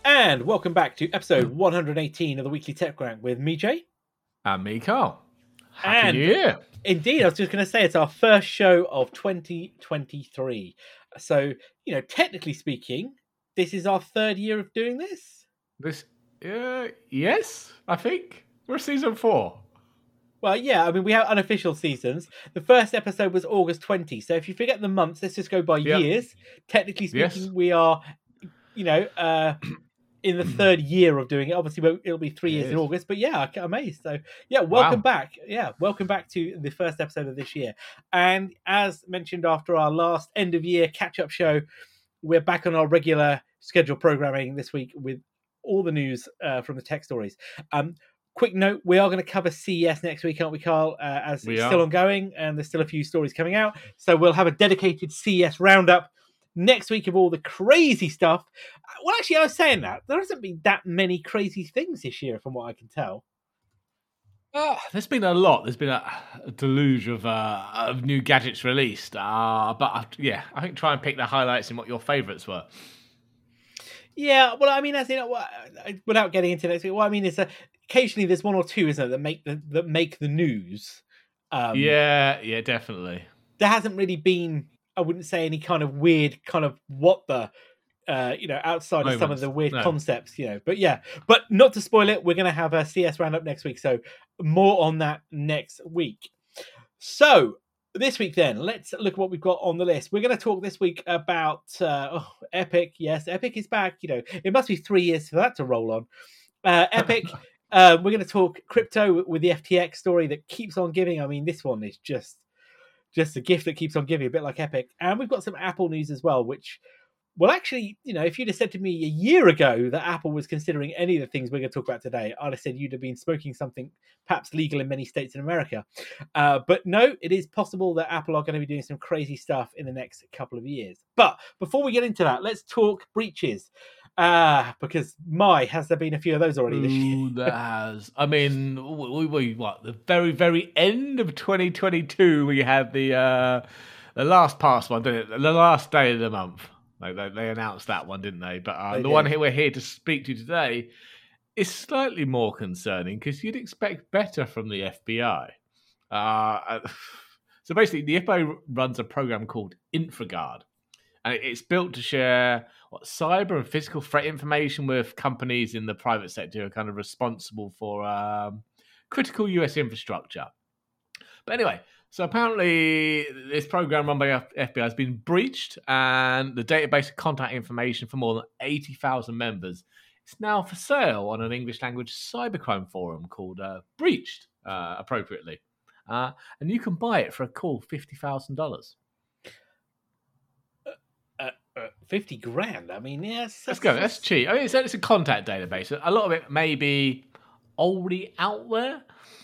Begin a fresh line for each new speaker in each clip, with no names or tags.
And welcome back to episode 118 of the Weekly Tech Rank with me, Jay.
And me, Carl. Happy New Year.
Indeed, I was just going to say it's our first show of 2023. So, technically speaking, this is our third year of doing this.
Yes, I think. We're season 4.
Well, yeah, I mean, we have unofficial seasons. The first episode was August 20. So if you forget the months, let's just go by years. Technically speaking, we are, in the third year of doing it. Obviously, it'll be 3 years in August, but yeah, I'm amazed. So yeah, welcome back. Yeah, welcome back to the first episode of this year. And as mentioned after our last end of year catch-up show, we're back on our regular schedule programming this week with all the news from the tech stories. Quick note, we are going to cover CES next week, aren't we, Carl? As it's still ongoing and there's still a few stories coming out. So we'll have a dedicated CES roundup next week of all the crazy stuff. Well, actually, I was saying that there hasn't been that many crazy things this year, from what I can tell.
There's been a lot. There's been a deluge of new gadgets released. I think try and pick the highlights and what your favourites were.
Yeah, well, I mean, as in, without getting into next week, what I mean is occasionally there's one or two, isn't it, that make the news.
Yeah, definitely.
There hasn't really been, I wouldn't say, any kind of weird kind of what the, outside of some of the weird concepts, but not to spoil it, we're going to have a CS roundup next week. So more on that next week. So this week then, let's look at what we've got on the list. We're going to talk this week about Epic. Yes, Epic is back. It must be 3 years for that to roll on. Epic. We're going to talk crypto with the FTX story that keeps on giving. I mean, this one is just a gift that keeps on giving, a bit like Epic. And we've got some Apple news as well, which, well, actually, if you'd have said to me a year ago that Apple was considering any of the things we're going to talk about today, I'd have said you'd have been smoking something perhaps legal in many states in America. But no, it is possible that Apple are going to be doing some crazy stuff in the next couple of years. But before we get into that, let's talk breaches. Because has there been a few of those already this year?
There has. I mean, the very, very end of 2022, we had the last past one, didn't it? The last day of the month. They announced that one, didn't they? But the one we're here to speak to today is slightly more concerning because you'd expect better from the FBI. So basically, the FBI runs a program called InfraGard. And it's built to share cyber and physical threat information with companies in the private sector who are kind of responsible for critical US infrastructure. But anyway, so apparently this program run by FBI has been breached, and the database of contact information for more than 80,000 members is now for sale on an English language cybercrime forum called Breached, appropriately. And you can buy it for a cool $50,000.
50 grand. I mean, yes,
that's cheap. I mean, it's a contact database. A lot of it may be already out there.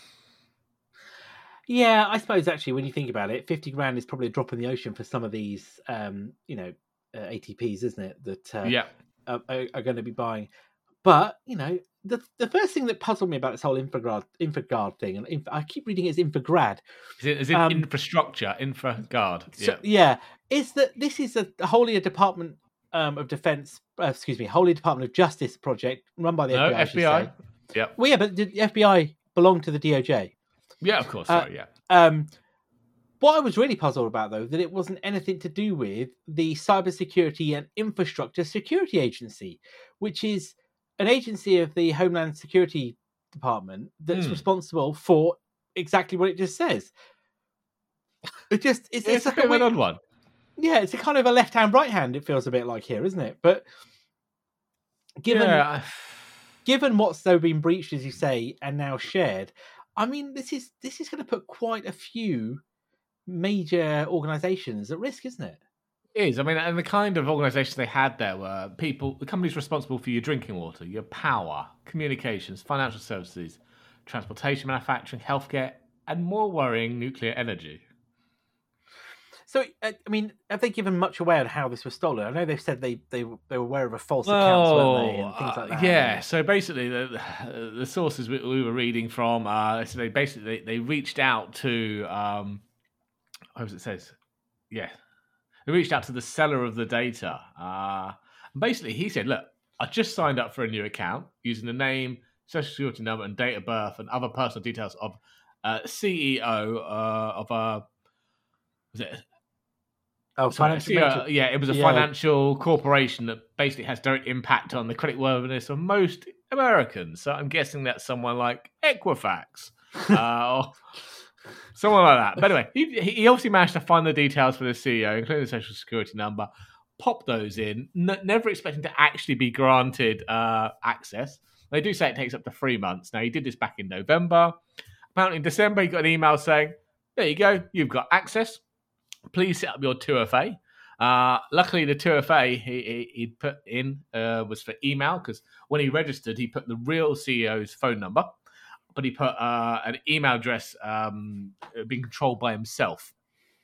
Yeah, I suppose actually, when you think about it, 50 grand is probably a drop in the ocean for some of these, ATPs, isn't it? That are going to be buying. But the first thing that puzzled me about this whole InfraGard thing, and I keep reading it as InfraGrad.
Is it infrastructure? InfraGard.
Yeah. Is that this is wholly a Department of Defense, wholly Department of Justice project run by the FBI.
FBI.
Yeah. Well, yeah, but did the FBI belong to the DOJ?
Yeah, of course. Sorry, yeah.
What I was really puzzled about, though, that it wasn't anything to do with the Cybersecurity and Infrastructure Security Agency, which is an agency of the Homeland Security Department that's responsible for exactly what it just says. It's
a bit of an odd one.
Yeah, it's a kind of a left hand, right hand. It feels a bit like here, isn't it? But given what's so been breached, as you say, and now shared, I mean, this is going to put quite a few major organisations at risk, isn't it?
It is. I mean, and the kind of organisations they had there were the companies responsible for your drinking water, your power, communications, financial services, transportation, manufacturing, healthcare, and more worrying, nuclear energy.
So, I mean, have they given much away on how this was stolen? I know they've said they were aware of a false account, weren't they, and things like that.
Yeah. So basically, the sources we were reading from, so they reached out to, what was it says? Yeah, they reached out to the seller of the data. Basically, he said, "Look, I just signed up for a new account using the name, social security number, and date of birth, and other personal details of CEO of a was it?
Financial.
Yeah, it was a financial corporation that basically has direct impact on the creditworthiness of most Americans. So I'm guessing that's someone like Equifax. Or someone like that. But anyway, he obviously managed to find the details for the CEO, including the social security number, pop those in, never expecting to actually be granted access. They do say it takes up to 3 months. Now, he did this back in November. Apparently, in December, he got an email saying, there you go, you've got access. Please set up your 2FA. Luckily, the 2FA he put in was for email, because when he registered, he put the real CEO's phone number, but he put an email address being controlled by himself.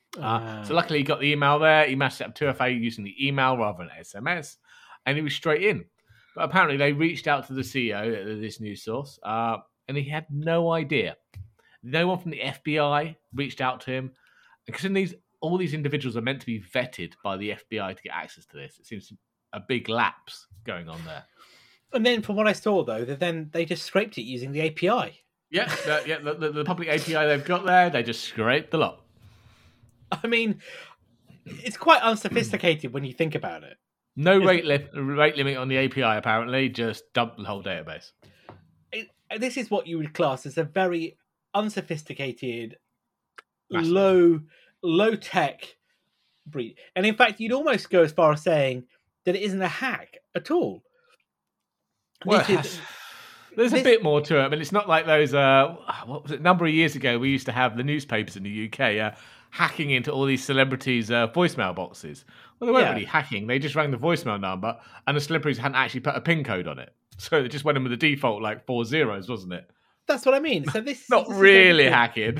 So luckily, he got the email there. He managed to set up 2FA using the email rather than SMS, and he was straight in. But apparently, they reached out to the CEO, this news source, and he had no idea. No one from the FBI reached out to him. Because all these individuals are meant to be vetted by the FBI to get access to this. It seems a big lapse going on there.
And then, from what I saw, though, they just scraped it using the API.
Yeah, the public API they've got there, they just scraped the lot.
I mean, it's quite unsophisticated when you think about it.
No rate limit on the API, apparently. Just dump the whole database.
This is what you would class as a very unsophisticated,
Massive.
low tech breed. And in fact, you'd almost go as far as saying that it isn't a hack at all.
Well, there's a bit more to it. I mean, it's not like those. What was it? A number of years ago, we used to have the newspapers in the UK hacking into all these celebrities' voicemail boxes. Well, they weren't really hacking. They just rang the voicemail number, and the celebrities hadn't actually put a PIN code on it. So they just went in with the default 4 zeros, wasn't it?
That's what I mean. So this
not really hacking.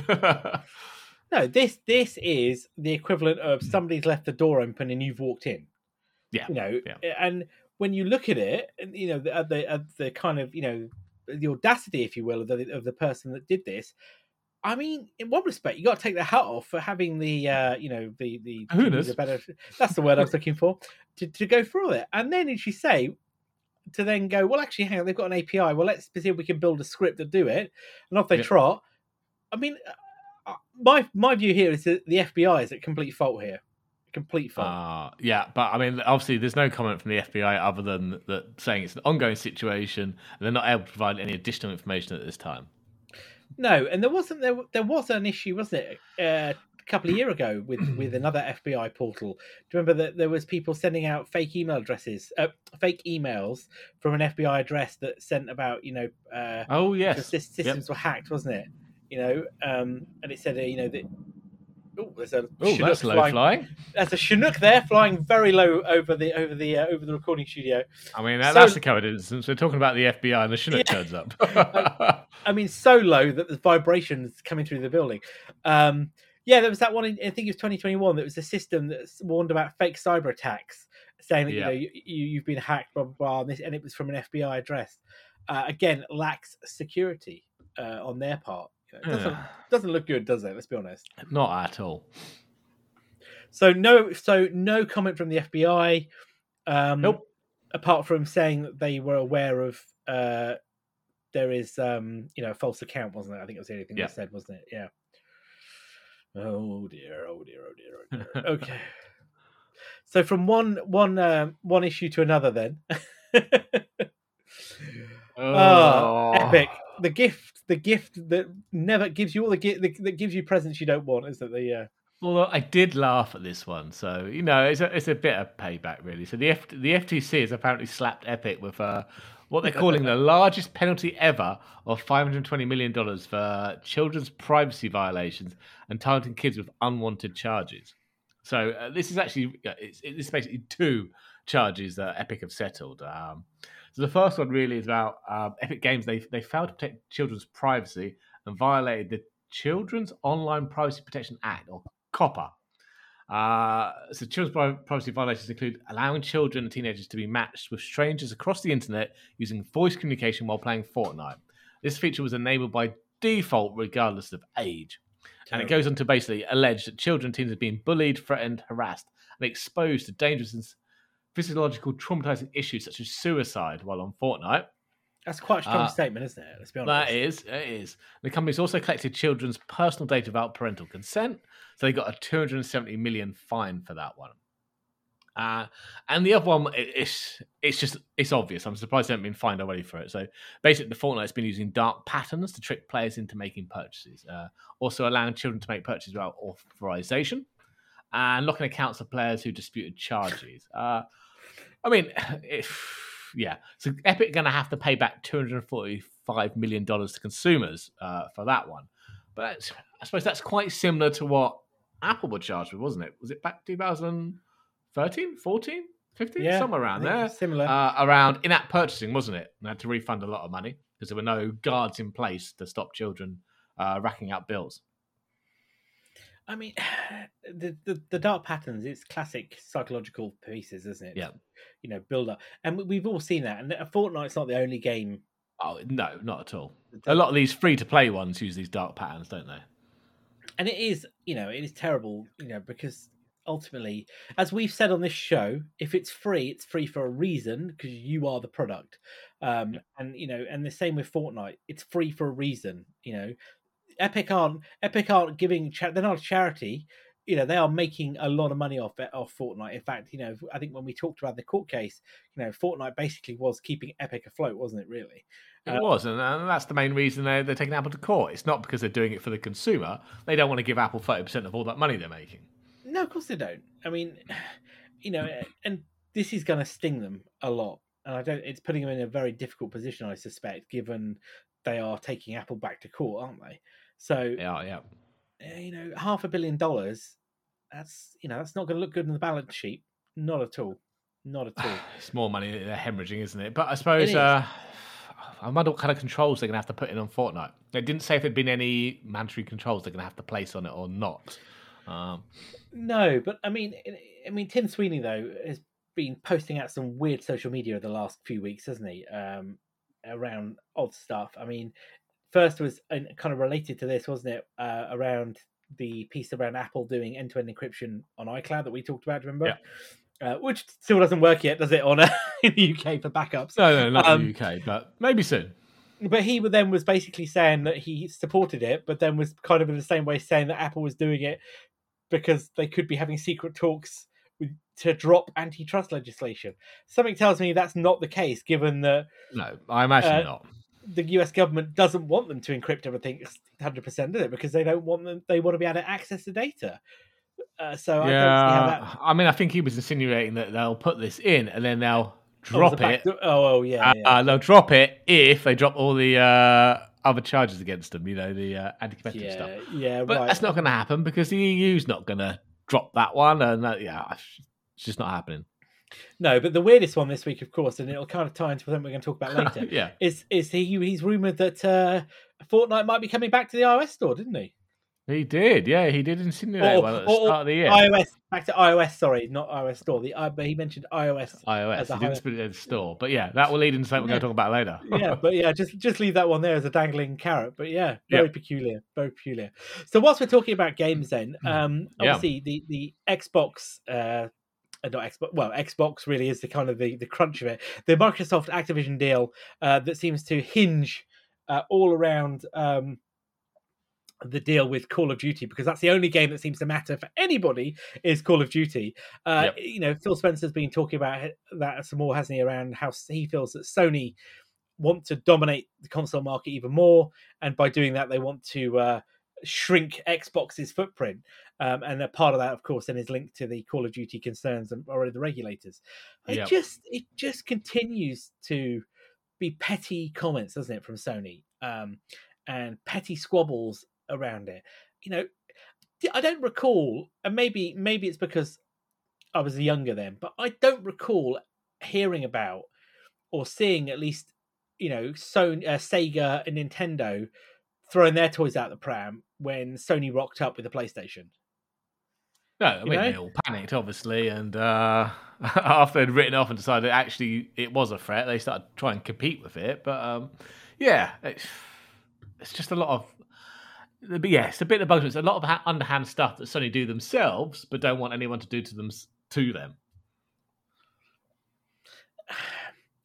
No, this is the equivalent of somebody's left the door open and you've walked in.
Yeah,
and when you look at it, the kind of the audacity, if you will, of the person that did this. I mean, in one respect, you got to take the hat off for having the
better.
That's the word I was looking for to go through it. And then did she say to then go, well, actually, hang on, they've got an API. Well, let's see if we can build a script to do it. And off they trot. I mean, my view here is that the FBI is at complete fault here. Complete fault.
Yeah, but I mean, obviously, there's no comment from the FBI other than that saying it's an ongoing situation, and they're not able to provide any additional information at this time.
No, and there was an issue, wasn't it, a couple of years ago with another FBI portal. Do you remember that there was people sending out fake email addresses, fake emails from an FBI address that sent about
oh yes,
the systems were hacked, wasn't it? And it said that. Oh, there's a
that's low flying.
There's a Chinook there flying very low over the recording studio.
I mean, that's the coincidence. We're talking about the FBI and the Chinook turns up.
I mean, so low that there's vibrations coming through the building. There was that one. I think it was 2021. That was a system that warned about fake cyber attacks, saying that you've been hacked, blah blah blah, and it was from an FBI address. Again, lacks security on their part. Doesn't look good, does it? Let's be honest.
Not at all.
So no comment from the FBI.
Nope.
Apart from saying that they were aware of there is a false account, wasn't it? I think it was the only thing they said, wasn't it? Yeah. Oh dear. Okay. So from one issue to another, then. Epic. The gift that never gives you all that gives you presents you don't want, is that the
Well, I did laugh at this one, so it's a bit of payback, really. So the FTC has apparently slapped Epic with what they're calling the largest penalty ever of $520 million for children's privacy violations and targeting kids with unwanted charges. So this is actually it's basically 2 charges that Epic have settled. So the first one really is about Epic Games. They failed to protect children's privacy and violated the Children's Online Privacy Protection Act, or COPPA. So children's privacy violations include allowing children and teenagers to be matched with strangers across the internet using voice communication while playing Fortnite. This feature was enabled by default regardless of age. And it goes on to basically allege that children and teens are being bullied, threatened, harassed, and exposed to dangerous and physiological traumatizing issues such as suicide while on Fortnite.
That's quite a strong statement, isn't it? Let's be honest.
It is. The company's also collected children's personal data without parental consent, so they got a 270 million fine for that one. And the other one, it's obvious. I'm surprised they haven't been fined already for it. So basically, the Fortnite's been using dark patterns to trick players into making purchases, also allowing children to make purchases without authorization, and locking accounts of players who disputed charges. So Epic are going to have to pay back $245 million to consumers for that one. But I suppose that's quite similar to what Apple were charged with, wasn't it? Was it back 2013, 14, 15? Somewhere around there.
Similar.
Around in-app purchasing, wasn't it? They had to refund a lot of money because there were no guards in place to stop children racking up bills.
I mean, the dark patterns, it's classic psychological pieces, isn't it?
Yeah.
Build up. And we've all seen that. And Fortnite's not the only game.
Oh, no, not at all. A lot of these free-to-play ones use these dark patterns, don't they?
And it is terrible, because ultimately, as we've said on this show, if it's free for a reason, because you are the product. And the same with Fortnite. It's free for a reason, Epic aren't giving. They're not a charity. They are making a lot of money off Fortnite. In fact, I think when we talked about the court case, Fortnite basically was keeping Epic afloat, wasn't it? Really,
it was, and that's the main reason they're taking Apple to court. It's not because they're doing it for the consumer. They don't want to give Apple 30% of all that money they're making.
No, of course they don't. I mean, and this is going to sting them a lot, and it's putting them in a very difficult position, I suspect, given they are taking Apple back to court, aren't they? So
yeah.
$500 million. That's not going to look good in the balance sheet. Not at all.
It's more money they're hemorrhaging, isn't it? But I suppose I wonder what kind of controls they're going to have to put in on Fortnite. They didn't say if there'd been any mandatory controls they're going to have to place on it or not.
No, but I mean, Tim Sweeney though has been posting out some weird social media the last few weeks, hasn't he? Around odd stuff. I mean, first was kind of related to this, wasn't it? Around the piece around Apple doing end-to-end encryption on iCloud that we talked about, remember? Yeah. Which still doesn't work yet, does it, on in the UK for backups?
No, not in the UK, but maybe soon.
But he then was basically saying that he supported it, but then was kind of in the same way saying that Apple was doing it because they could be having secret talks to drop antitrust legislation. Something tells me that's not the case, given that...
No, I imagine not.
The US government doesn't want them to encrypt everything 100%, do it? Because they don't want them. They want to be able to access the data. I don't see how that...
I mean, I think he was insinuating that they'll put this in and then they'll drop it. They'll drop it if they drop all the other charges against them. The anti-competitive stuff.
Yeah,
but that's not going to happen because the EU's not going to drop that one, and it's just not happening.
No, but the weirdest one this week, of course, and it'll kind of tie into something we're going to talk about later. is he's rumored that Fortnite might be coming back to the iOS store, didn't he?
He did, yeah. He did insinuate at the start of the year.
Back to iOS, sorry, not iOS store. But he mentioned iOS.
He didn't split it at the store, but yeah, that will lead into something we're going to talk about later.
Just leave that one there as a dangling carrot. But very peculiar, very peculiar. So whilst we're talking about games, then obviously the Xbox. Not Xbox. Well, Xbox really is the kind of the crunch of it. The Microsoft Activision deal that seems to hinge all around the deal with Call of Duty, because that's the only game that seems to matter for anybody is Call of Duty. Phil Spencer's been talking about that some more, hasn't he, around how he feels that Sony want to dominate the console market even more, and by doing that they want to shrink Xbox's footprint, and a part of that, of course, then is linked to the Call of Duty concerns and already the regulators. It just continues to be petty comments, doesn't it, from Sony, and petty squabbles around it. I don't recall, and maybe it's because I was younger then, but I don't recall hearing about or seeing at least Sony, Sega and Nintendo throwing their toys out the pram when Sony rocked up with the PlayStation.
No, I mean, they all panicked, obviously, and after they'd written off and decided actually it was a threat, they started trying to compete with it. But it's just a lot of... But yeah, it's a bit of both. It's a lot of underhand stuff that Sony do themselves, but don't want anyone to do to them.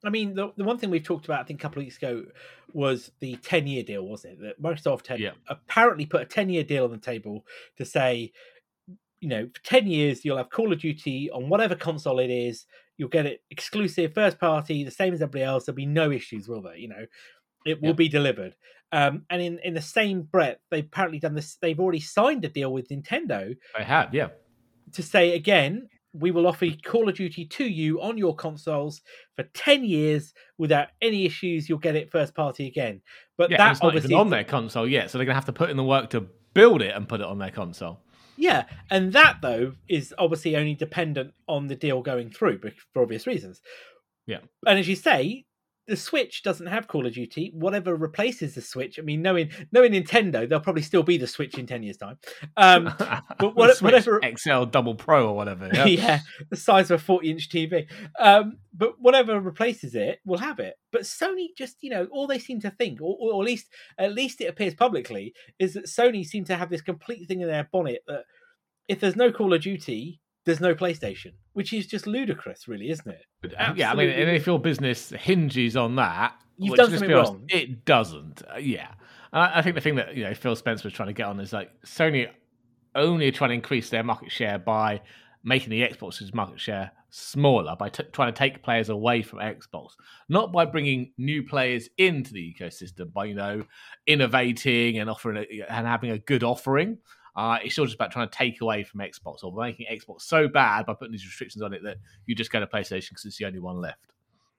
I mean, the one thing we've talked about, I think, a couple of weeks ago was the 10-year deal, wasn't it? That Microsoft had apparently put a 10-year deal on the table to say, for 10 years, you'll have Call of Duty on whatever console it is. You'll get it exclusive, first party, the same as everybody else. There'll be no issues, will there? It will be delivered. And in the same breath, they've apparently done this. They've already signed a deal with Nintendo.
They have, yeah.
To say, again, we will offer Call of Duty to you on your consoles for 10 years without any issues. You'll get it first party again. But that
it's not even on their console yet, so they're going to have to put in the work to build it and put it on their console.
Yeah, and that, though, is obviously only dependent on the deal going through for obvious reasons.
Yeah.
And as you say, the Switch doesn't have Call of Duty. Whatever replaces the Switch, I mean, knowing Nintendo, they'll probably still be the Switch in 10 years' time.
But whatever XL Double Pro or whatever. Yeah,
yeah, the size of a 40-inch TV. But whatever replaces it will have it. But Sony just, all they seem to think, or at least it appears publicly, is that Sony seem to have this complete thing in their bonnet that if there's no Call of Duty, there's no PlayStation, which is just ludicrous, really, isn't it?
Absolutely. Yeah, I mean, and if your business hinges on that,
you've done something wrong.
It doesn't. Yeah. I think the thing that Phil Spencer was trying to get on is like Sony only trying to increase their market share by making the Xbox's market share smaller, by trying to take players away from Xbox, not by bringing new players into the ecosystem, by innovating and offering and having a good offering. It's all just about trying to take away from Xbox, or making Xbox so bad by putting these restrictions on it that you just go to PlayStation because it's the only one left.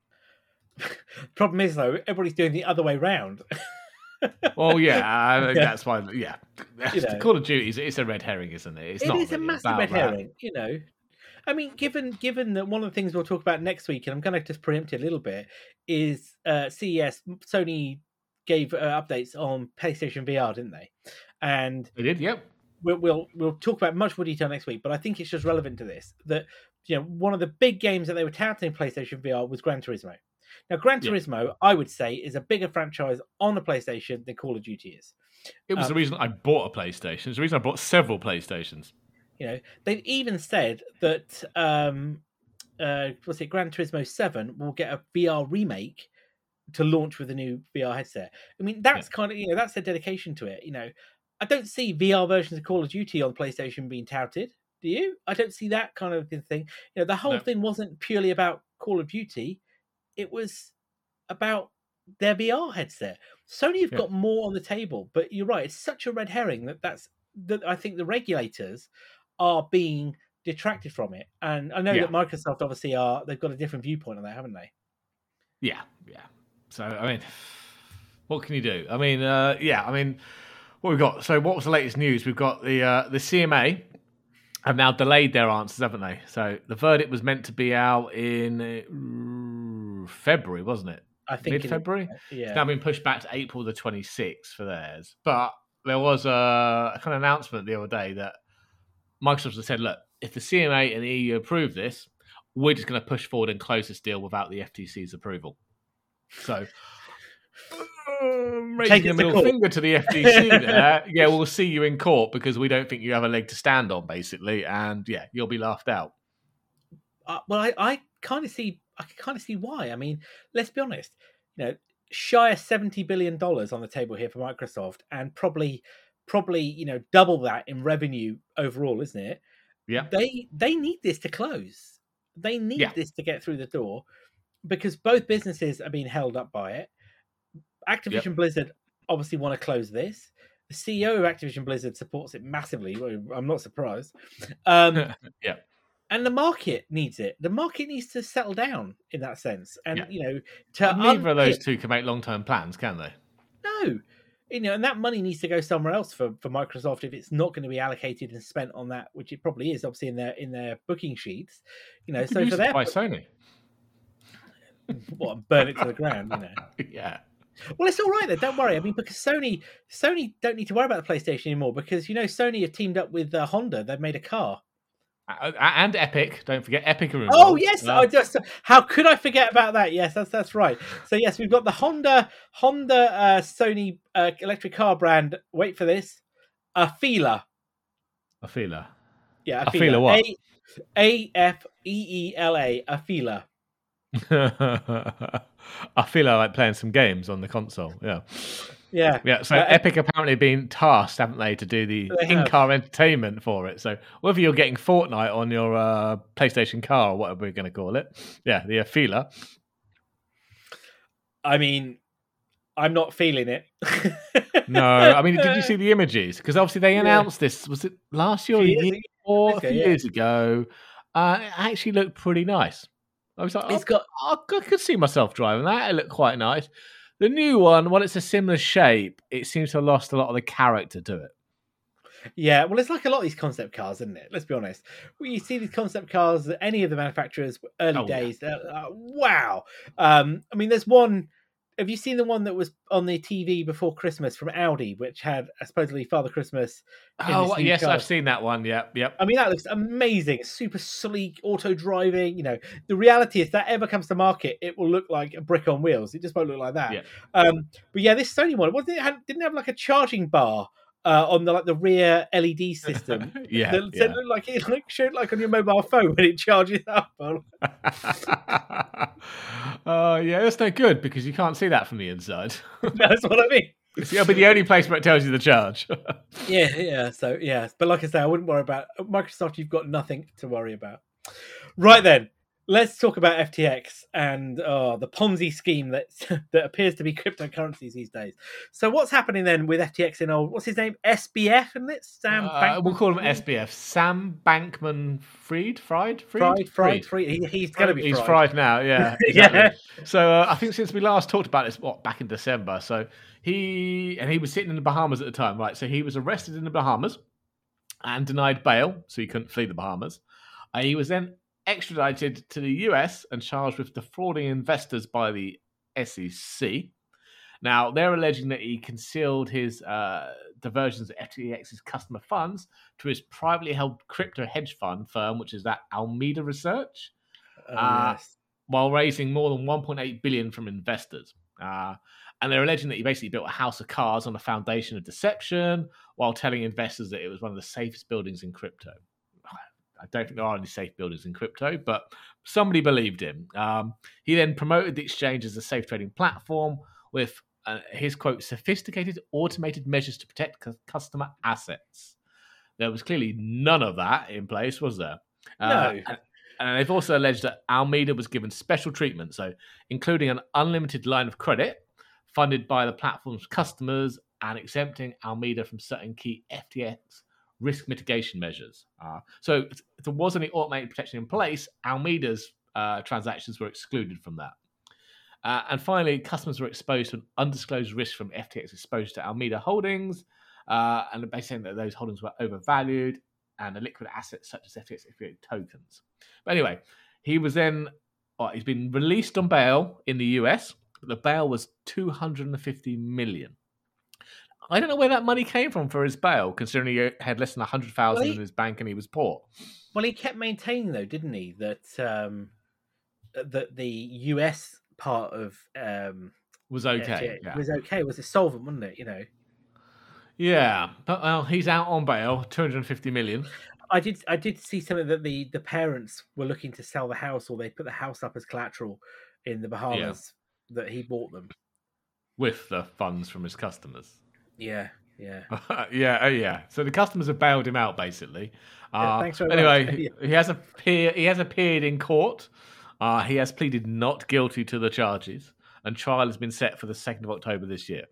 Problem is, though, everybody's doing the other way round.
Well, I think that's why. Yeah, Call of Duty it's a red herring, isn't it?
It is a massive red herring. I mean, given that one of the things we'll talk about next week, and I'm going to just preempt it a little bit, is CES. Sony gave updates on PlayStation VR, didn't they? And
they did. Yep.
We'll talk about much more detail next week, but I think it's just relevant to this that one of the big games that they were touting in PlayStation VR was Gran Turismo. Now, Gran Turismo, I would say, is a bigger franchise on the PlayStation than Call of Duty is.
It was the reason I bought a PlayStation. It's the reason I bought several PlayStations.
They've even said that Gran Turismo 7 will get a VR remake to launch with a new VR headset. I mean, that's kind of that's their dedication to it. I don't see VR versions of Call of Duty on PlayStation being touted. Do you? I don't see that kind of thing. The whole thing wasn't purely about Call of Duty. It was about their VR headset. Sony have got more on the table, but you're right. It's such a red herring that I think the regulators are being detracted from it. And I know that Microsoft obviously they've got a different viewpoint on that, haven't they?
Yeah. So, I mean, what can you do? I mean, what we've got? So, what was the latest news? We've got the CMA have now delayed their answers, haven't they? So, the verdict was meant to be out in February, wasn't it?
I think
mid-February. Yeah. It's now been pushed back to April the 26th for theirs. But there was a kind of announcement the other day that Microsoft has said, "Look, if the CMA and the EU approve this, we're just going to push forward and close this deal without the FTC's approval." So. Raising a middle finger to the FTC there. Yeah, we'll see you in court because we don't think you have a leg to stand on, basically, and you'll be laughed out.
Well, I kind of see why. I mean, let's be honest. Shy of $70 billion on the table here for Microsoft, and probably double that in revenue overall, isn't it?
Yeah.
They need this to close. They need this to get through the door because both businesses are being held up by it. Activision Blizzard obviously want to close this. The CEO of Activision Blizzard supports it massively. I'm not surprised. And the market needs it. The market needs to settle down in that sense. And
neither of those two can make long-term plans, can they?
No. And that money needs to go somewhere else for Microsoft if it's not going to be allocated and spent on that, which it probably is, obviously in their booking sheets. So for
by Sony.
What, burn it to the ground,
Yeah.
Well, it's all right then. Don't worry. I mean, because Sony don't need to worry about the PlayStation anymore because Sony have teamed up with Honda. They've made a car,
and Epic. Don't forget Epic are involved.
Oh yes, how could I forget about that? Yes, that's right. So yes, we've got the Honda Sony electric car brand. Wait for this, Afeela. Yeah,
Afeela what?
AFEELA. Afeela.
I feel like playing some games on the console. Yeah.
Yeah.
So Epic apparently been tasked, haven't they, to do the in-car entertainment for it. So whether you're getting Fortnite on your PlayStation car or whatever we're going to call it, the Afeela.
I mean, I'm not feeling it.
No, I mean, did you see the images? Because obviously they announced this. Was it last year or a few years ago? It actually looked pretty nice. I was like, I could see myself driving that. It looked quite nice. The new one, while it's a similar shape, it seems to have lost a lot of the character to it.
Yeah, well, it's like a lot of these concept cars, isn't it? Let's be honest. When you see these concept cars, any of the manufacturers, early days, wow. I mean, there's one. Have you seen the one that was on the TV before Christmas from Audi, which had supposedly Father Christmas?
Yes, car? I've seen that one. Yep.
I mean, that looks amazing. Super sleek, auto driving. You know, the reality is that ever comes to market, it will look like a brick on wheels. It just won't look like that.
Yeah.
But yeah, this Sony one, didn't have like a charging bar on the rear LED system. It looked like it showed like on your mobile phone when it charges up.
That's no good because you can't see that from the inside.
That's what I mean.
It'll be the only place where it tells you the charge.
Yeah. So yeah, but like I say, I wouldn't worry about Microsoft. You've got nothing to worry about. Right then. Let's talk about FTX and the Ponzi scheme that appears to be cryptocurrencies these days. So what's happening then with FTX and what's his name? SBF, isn't it? Sam Bankman.
We'll call him SBF. Sam Bankman-Fried? Fried?
He's going to be
He's fried now, yeah. Exactly. Yeah. So I think since we last talked about this, back in December, so he was sitting in the Bahamas at the time, right? So he was arrested in the Bahamas and denied bail, so he couldn't flee the Bahamas. He was then extradited to the US and charged with defrauding investors by the SEC. Now, they're alleging that he concealed his diversions of FTX's customer funds to his privately held crypto hedge fund firm, which is that Alameda Research, while raising more than $1.8 billion from investors. And they're alleging that he basically built a house of cards on a foundation of deception while telling investors that it was one of the safest buildings in crypto. I don't think there are any safe buildings in crypto, but somebody believed him. He then promoted the exchange as a safe trading platform with his quote, sophisticated automated measures to protect customer assets. There was clearly none of that in place, was there?
No.
And they've also alleged that Alameda was given special treatment, so including an unlimited line of credit funded by the platform's customers and exempting Alameda from certain key FTX risk mitigation measures. So if there was any automated protection in place, Alameda's transactions were excluded from that. And finally, customers were exposed to an undisclosed risk from FTX exposure to Alameda holdings, and basically saying that those holdings were overvalued and illiquid assets such as FTX tokens. But anyway, he was then he's been released on bail in the US, but the bail was $250 million. I don't know where that money came from for his bail, considering he had less than 100,000 in his bank and he was poor.
Well, he kept maintaining, though, didn't he, that that the US part of
was okay.
Was okay. It was a solvent, wasn't it?
Yeah, but he's out on bail, $250 million.
I did see something that the parents were looking to sell the house, or they put the house up as collateral in the Bahamas that he bought them
with the funds from his customers.
Yeah.
Yeah. So the customers have bailed him out, basically.
Thanks very
much. He has appeared in court. He has pleaded not guilty to the charges, and trial has been set for the 2nd of October this year.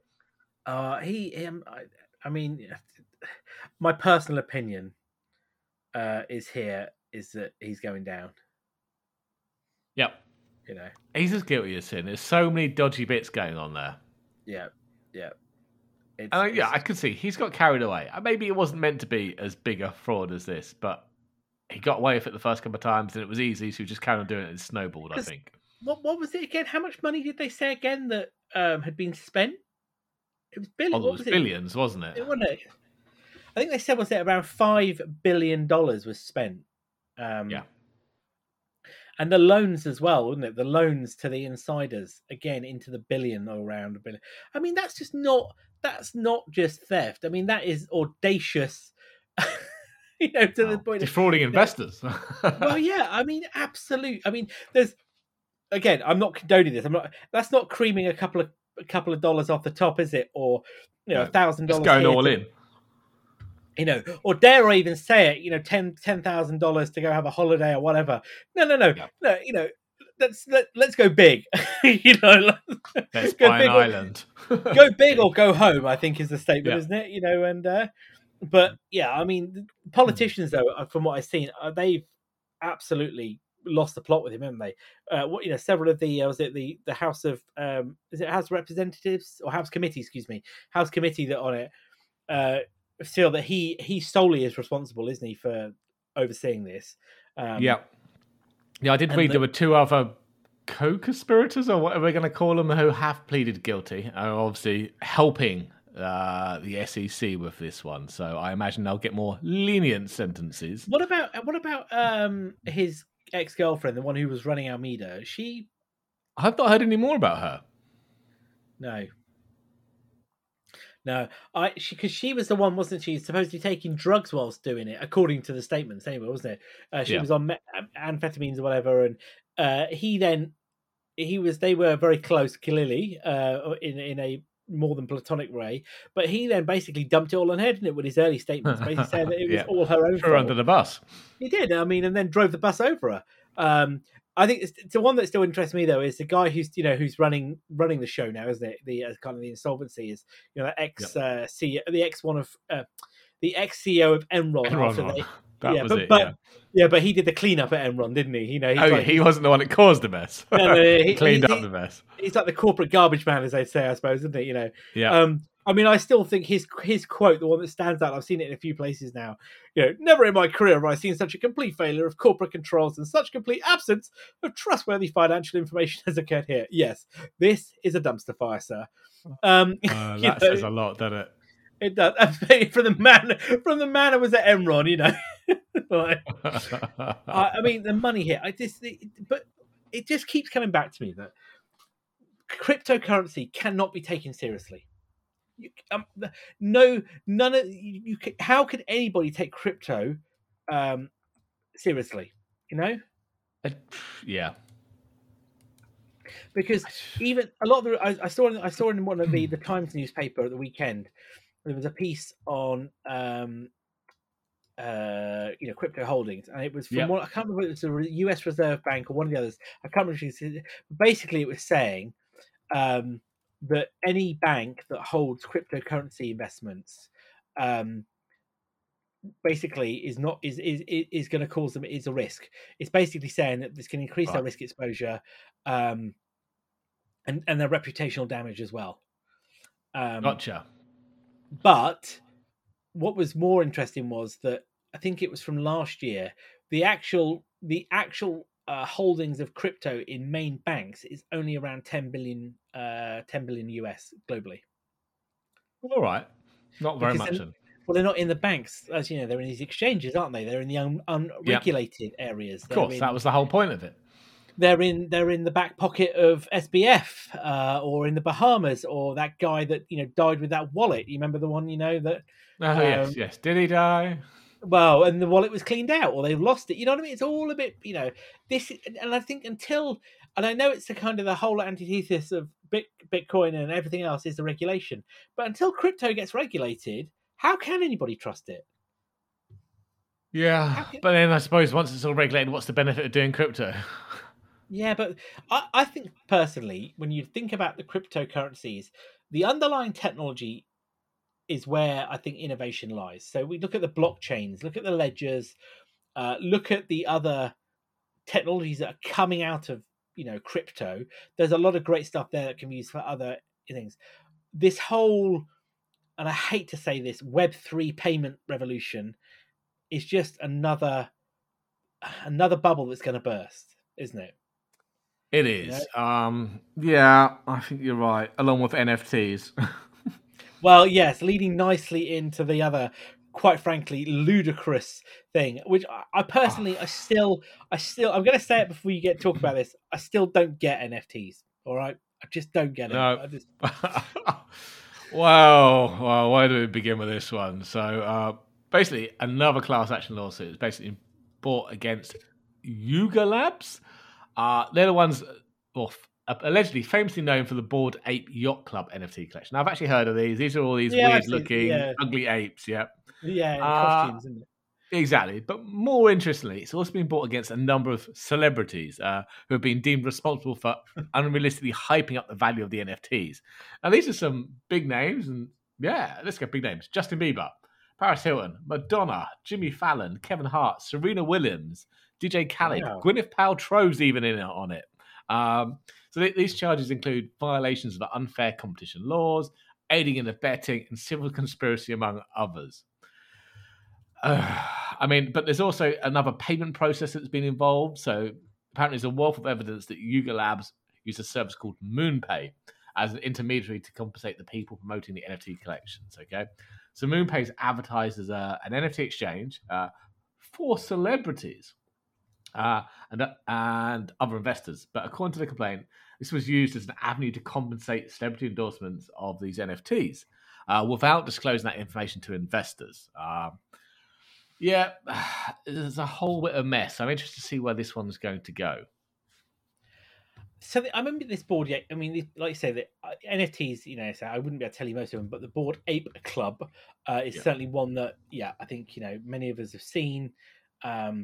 I mean, my personal opinion is that he's going down.
Yep. He's as guilty as sin. There's so many dodgy bits going on there.
Yeah.
I can see he's got carried away. Maybe it wasn't meant to be as big a fraud as this, but he got away with it the first couple of times, and it was easy, so he just carried on doing it and snowballed, I think.
What was it again? How much money did they say again that had been spent? It was billions.
It was billions, wasn't it?
Wasn't it? I think they said around $5 billion was spent.
Yeah.
And the loans as well, wasn't it? The loans to the insiders, again, into the billion or around $1 billion. I mean, that's not just theft. I mean, that is audacious, to the point
defrauding investors.
Well, yeah, I mean, absolute. I mean, there's again, I'm not condoning this. That's not creaming a couple of dollars off the top, is it? Or $1,000.
It's going all in.
Or dare I even say it? $10,000 to go have a holiday or whatever. No. Let's go big.
Let's buy an island.
Go big or go home, I think is the statement, isn't it? But yeah, I mean, politicians though, from what I've seen, they've absolutely lost the plot with him, haven't they? Several of the House of is it House of Representatives or House Committee? Excuse me, House Committee that on it feel that he solely is responsible, isn't he, for overseeing this?
I did read there were two other co-conspirators, or whatever we're going to call them, who have pleaded guilty, are obviously helping the SEC with this one. So I imagine they'll get more lenient sentences.
What about his ex-girlfriend, the one who was running Almeida?
I've not heard any more about her.
No, because she was the one, wasn't she? Supposedly taking drugs whilst doing it, according to the statements. Anyway, wasn't it? She was on amphetamines or whatever, and they were very close, clearly, in a more than platonic way. But he then basically dumped it all on her, didn't it, with his early statements, basically saying that it was all her own fault.
Under the bus.
He did. I mean, and then drove the bus over her. I think it's the one that still interests me though is the guy who's running the show now, isn't it? The kind of the insolvency is ex CEO, the ex one of the ex CEO of Enron. But he did the cleanup at Enron, didn't he?
He wasn't the one that caused the mess. He cleaned up the mess.
He's like the corporate garbage man, as they say, I suppose, isn't he? I mean, I still think his quote, the one that stands out, I've seen it in a few places now. Never in my career have I seen such a complete failure of corporate controls and such complete absence of trustworthy financial information as occurred here. Yes, this is a dumpster fire, sir.
That says a lot, doesn't it?
It does. From the man who was at Enron, I mean, the money here. But it just keeps coming back to me that cryptocurrency cannot be taken seriously. How could anybody take crypto seriously?
Yeah.
Because even a lot of I saw in one of the Times newspaper at the weekend, there was a piece on crypto holdings, and it was from I can't remember if it was the US Reserve Bank or one of the others. I can't remember. Basically, it was saying that any bank that holds cryptocurrency investments basically is going to cause them is a risk. It's basically saying that this can increase their risk exposure and their reputational damage as well.
Gotcha.
But what was more interesting was that I think it was from last year, the actual holdings of crypto in main banks is only around 10 billion US globally.
All right. Not very much.
Well, they're not in the banks, as you know, they're in these exchanges, aren't they? They're in the unregulated areas.
Of course, that was the whole point of it.
They're in the back pocket of SBF or in the Bahamas, or that guy that died with that wallet. You remember the one that?
Yes. Did he die?
Well, and the wallet was cleaned out, or they've lost it. You know what I mean? It's all a bit, this. And I think and I know it's the whole antithesis of Bitcoin and everything else is the regulation. But until crypto gets regulated, how can anybody trust it?
Yeah, but then I suppose once it's all regulated, what's the benefit of doing crypto?
Yeah, but I think personally, when you think about the cryptocurrencies, the underlying technology is where I think innovation lies. So we look at the blockchains, look at the ledgers, look at the other technologies that are coming out of crypto. There's a lot of great stuff there that can be used for other things. This whole, and I hate to say this, Web3 payment revolution is just another bubble that's going to burst, isn't it?
It is. Yeah, I think you're right. Along with NFTs.
Well, yes, leading nicely into the other, quite frankly, ludicrous thing, which I personally, I still, I'm going to say it before you talk about this. I still don't get NFTs. All right, I just don't get it.
No. Well, where do we begin with this one? So, basically, another class action lawsuit is basically brought against Yuga Labs. They're the ones allegedly famously known for the Bored Ape Yacht Club NFT collection. Now, I've actually heard of these. These are all these weird-looking, ugly apes. Yeah,
in costumes, isn't it?
Exactly. But more interestingly, it's also been brought against a number of celebrities who have been deemed responsible for unrealistically hyping up the value of the NFTs. Now, these are some big names, and let's go big names. Justin Bieber, Paris Hilton, Madonna, Jimmy Fallon, Kevin Hart, Serena Williams, DJ Khaled, Gwyneth Paltrow's even in on it. So these charges include violations of the unfair competition laws, aiding and abetting, and civil conspiracy, among others. But there's also another payment process that's been involved. So apparently there's a wealth of evidence that Yuga Labs use a service called MoonPay as an intermediary to compensate the people promoting the NFT collections. Okay, so MoonPay is advertised as an NFT exchange for celebrities and other investors. But according to the complaint, this was used as an avenue to compensate celebrity endorsements of these NFTs without disclosing that information to investors. There's a whole bit of mess. I'm interested to see where this one's going to go.
So I remember this Bored Ape. I mean, like you say, the NFTs. So I wouldn't be able to tell you most of them, but the Bored Ape Club is certainly one that, I think many of us have seen. I've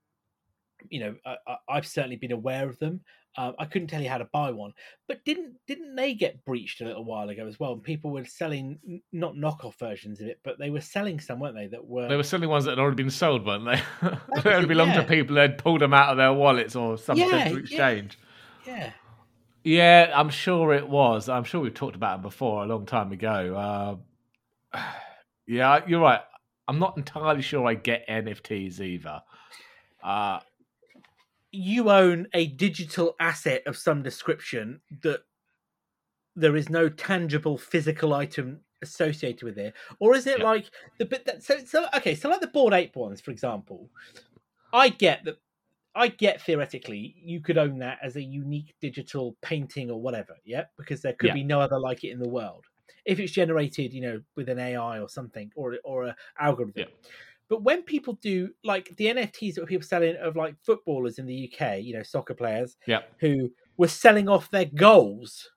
certainly been aware of them. I couldn't tell you how to buy one, but didn't they get breached a little while ago as well? And people were selling not knockoff versions of it, but they were selling some, weren't they? They were selling
ones that had already been sold, weren't they? They only belonged to people who had pulled them out of their wallets or something to exchange. Yeah, I'm sure it was. I'm sure we've talked about it before a long time ago. You're right. I'm not entirely sure I get NFTs either.
You own a digital asset of some description that there is no tangible physical item associated with it, or is it like the bit that so like the Bored Ape ones, for example? I get theoretically you could own that as a unique digital painting or whatever, because there could be no other like it in the world if it's generated, with an AI or something or an algorithm. Yeah. But when people do like the NFTs that people selling of like footballers in the UK, soccer players, who were selling off their goals,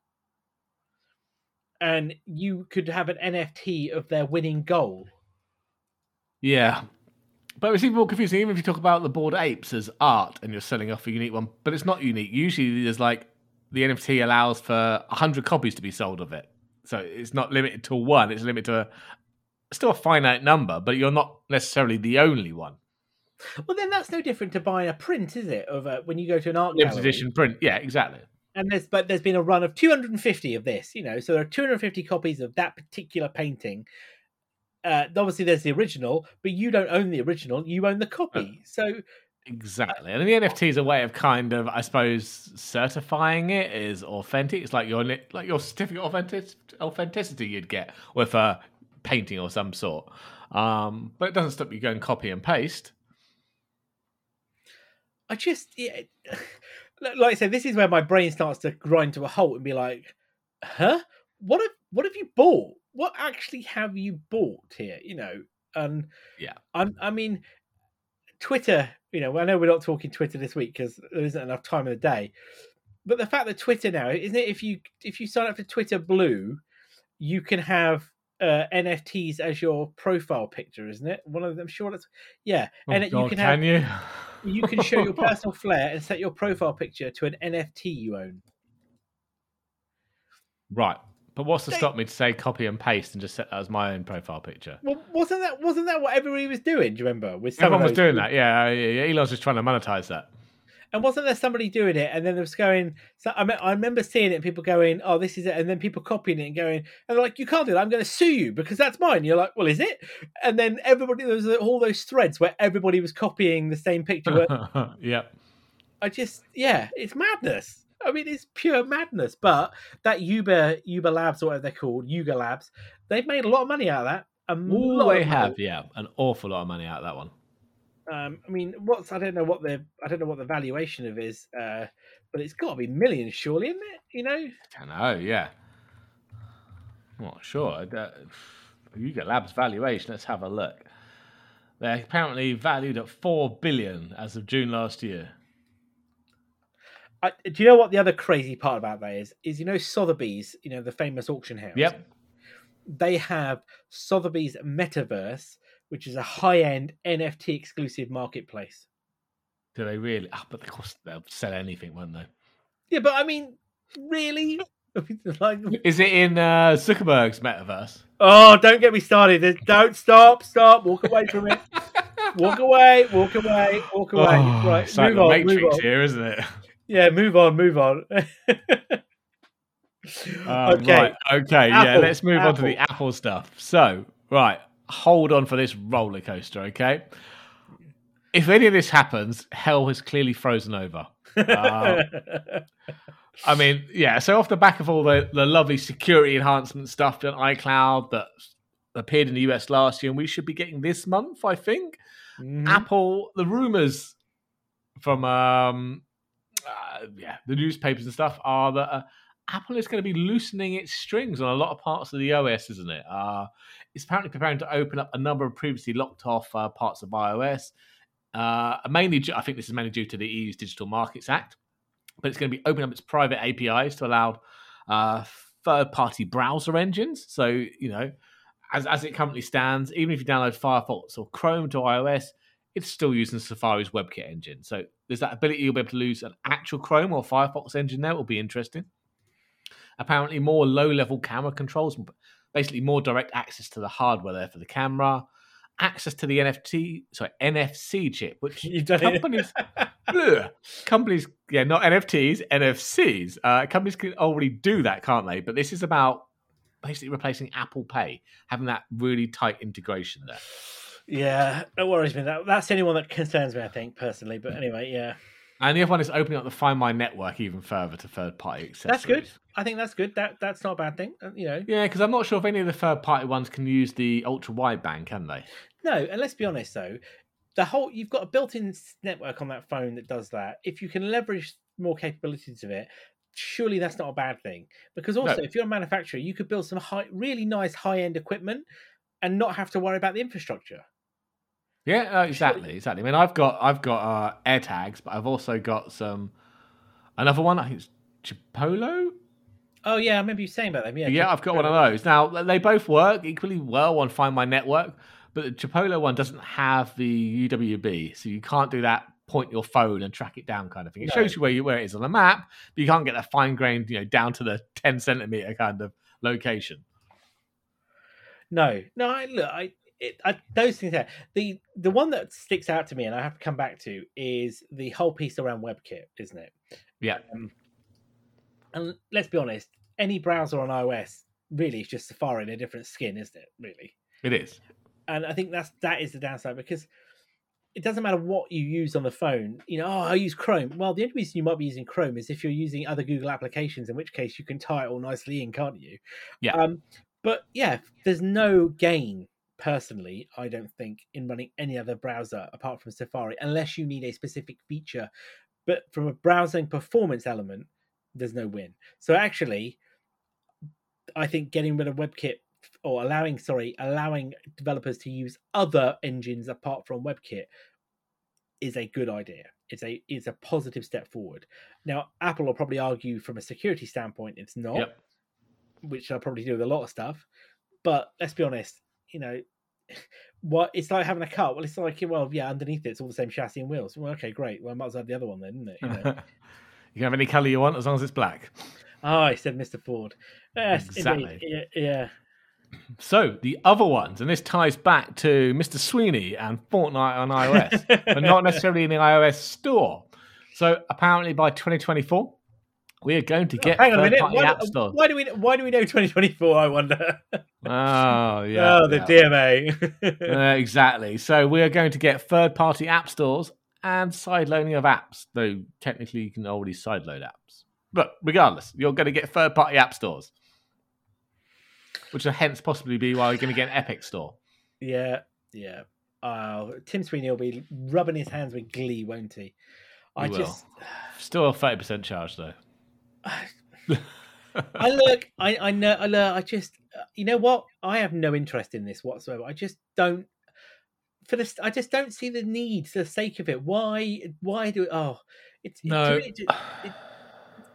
and you could have an NFT of their winning goal.
Yeah. But it's even more confusing, even if you talk about the Bored Apes as art and you're selling off a unique one, but it's not unique. Usually there's like the NFT allows for 100 copies to be sold of it. So it's not limited to one, it's limited to still a finite number, but you're not necessarily the only one.
Well, then that's no different to buying a print, is it? Of when you go to an art gallery.
Limited edition print, yeah, exactly.
And there's been a run of 250 of this, so there are 250 copies of that particular painting. Obviously, there's the original, but you don't own the original; you own the copy. So
exactly, and the NFT is a way of kind of, I suppose, certifying it is authentic. It's like your certificate of authenticity you'd get with a painting or some sort, but it doesn't stop you going copy and paste.
Like I said, this is where my brain starts to grind to a halt and be like, "Huh? What have you bought? What actually have you bought here?" And I mean, Twitter. I know we're not talking Twitter this week because there isn't enough time in the day. But the fact that Twitter now, isn't it? If you sign up for Twitter Blue, you can have NFTs as your profile picture, isn't it? One of them, sure. That's you can show your personal flair and set your profile picture to an NFT you own.
Right, but what's to stop me to say copy and paste and just set that as my own profile picture?
Well, wasn't that what everybody was doing? Do you remember?
Everyone was doing that. Yeah. Elon's just trying to monetize that.
And wasn't there somebody doing it? And then there was going. So I remember seeing it. And people going, "Oh, this is it," and then people copying it and going, and they're like, "You can't do that. I'm going to sue you because that's mine." And you're like, "Well, is it?" And then there was all those threads where everybody was copying the same picture.
Yeah.
It's madness. I mean, it's pure madness. But that Yuga Labs or whatever they're called, Yuga Labs, they've made a lot of money out of that.
They have, an awful lot of money out of that one.
I mean, I don't know what the valuation of is, but it's got to be millions, surely, isn't it?
I don't know. Yeah, I'm not sure. Yuga Labs valuation. Let's have a look. They're apparently valued at $4 billion as of June last year.
Do you know what the other crazy part about that is? Sotheby's, the famous auction house.
Yep.
They have Sotheby's Metaverse, which is a high-end NFT exclusive marketplace.
Do they really? Oh, but of course they'll sell anything, won't they?
Yeah, but I mean, really?
Is it in Zuckerberg's Metaverse?
Oh, don't get me started. Don't stop. Walk away from it. Walk away.
Oh,
Right,
it's like the Matrix here, isn't it?
Yeah, move on.
Okay. Right. Okay. Yeah. Let's move on to the Apple stuff. So, right. Hold on for this roller coaster. Okay. If any of this happens, hell has clearly frozen over. I mean, yeah. So off the back of all the lovely security enhancement stuff on iCloud that appeared in the US last year, and we should be getting this month, I think. Mm-hmm. Apple, the rumors from the newspapers and stuff are that Apple is going to be loosening its strings on a lot of parts of the OS, isn't it? It's apparently preparing to open up a number of previously locked off parts of iOS. Mainly, I think this is mainly due to the EU's Digital Markets Act, but it's going to be opening up its private APIs to allow third-party browser engines. So, as it currently stands, even if you download Firefox or Chrome to iOS, it's still using Safari's WebKit engine. So there's that ability you'll be able to use an actual Chrome or Firefox engine there. It will be interesting. Apparently, more low-level camera controls, basically more direct access to the hardware there for the camera, access to the NFC chip, which companies, not NFTs, NFCs. Companies can already do that, can't they? But this is about basically replacing Apple Pay, having that really tight integration there.
Yeah, that worries me. That's the only one that concerns me, I think, personally. But anyway, yeah.
And the other one is opening up the Find My network even further to third-party accessories.
That's good. I think that's good. That's not a bad thing,
Yeah, because I'm not sure if any of the third-party ones can use the ultra-wideband, can they?
No, and let's be honest, though. You've got a built-in network on that phone that does that. If you can leverage more capabilities of it, surely that's not a bad thing. Because also, if you're a manufacturer, you could build some really nice high-end equipment and not have to worry about the infrastructure.
Yeah, exactly. I mean, I've got AirTags, but I've also got another one. I think it's Chipolo.
Oh yeah, I remember you saying about them.
Yeah, I've got one of those. Now they both work equally well on Find My network, but the Chipolo one doesn't have the UWB, so you can't do that. Point your phone and track it down, kind of thing. It shows you where it is on the map, but you can't get that fine-grained, down to the 10 centimeter kind of location.
No. Those things there. The one that sticks out to me, and I have to come back to, is the whole piece around WebKit, isn't it?
Yeah.
And let's be honest, any browser on iOS really is just Safari in a different skin, isn't it? Really,
it is.
And I think that is the downside, because it doesn't matter what you use on the phone. I use Chrome. Well, the only reason you might be using Chrome is if you're using other Google applications, in which case you can tie it all nicely in, can't you?
Yeah.
But yeah, there's no gain. Personally, I don't think in running any other browser apart from Safari, unless you need a specific feature. But from a browsing performance element, there's no win. So actually, I think getting rid of WebKit, or allowing developers to use other engines apart from WebKit, is a good idea. It's a positive step forward. Now, Apple will probably argue from a security standpoint it's not, which they'll probably do with a lot of stuff. But let's be honest, what it's like having a car. Well, it's like, underneath it's all the same chassis and wheels. Well, okay, great. Well, I might as well have the other one then, isn't it?
You can have any colour you want as long as it's black.
I said Mr. Ford. Yes,
exactly.
Yeah.
So the other ones, and this ties back to Mr. Sweeney and Fortnite on iOS, but not necessarily in the iOS store. So apparently by 2024, we are going to get third-party app stores.
Why do we know 2024? I wonder.
Oh yeah.
Oh, the DMA.
Exactly. So we are going to get third-party app stores and sideloading of apps, though technically you can already sideload apps. But regardless, you're going to get third-party app stores, which will hence possibly be why you're going to get an Epic store.
Yeah. Tim Sweeney will be rubbing his hands with glee, won't he?
Still a 30% charge though.
I know. I just, you know what? I have no interest in this whatsoever. I just don't. I just don't see the need for the sake of it. Why do it? Oh, it's
no.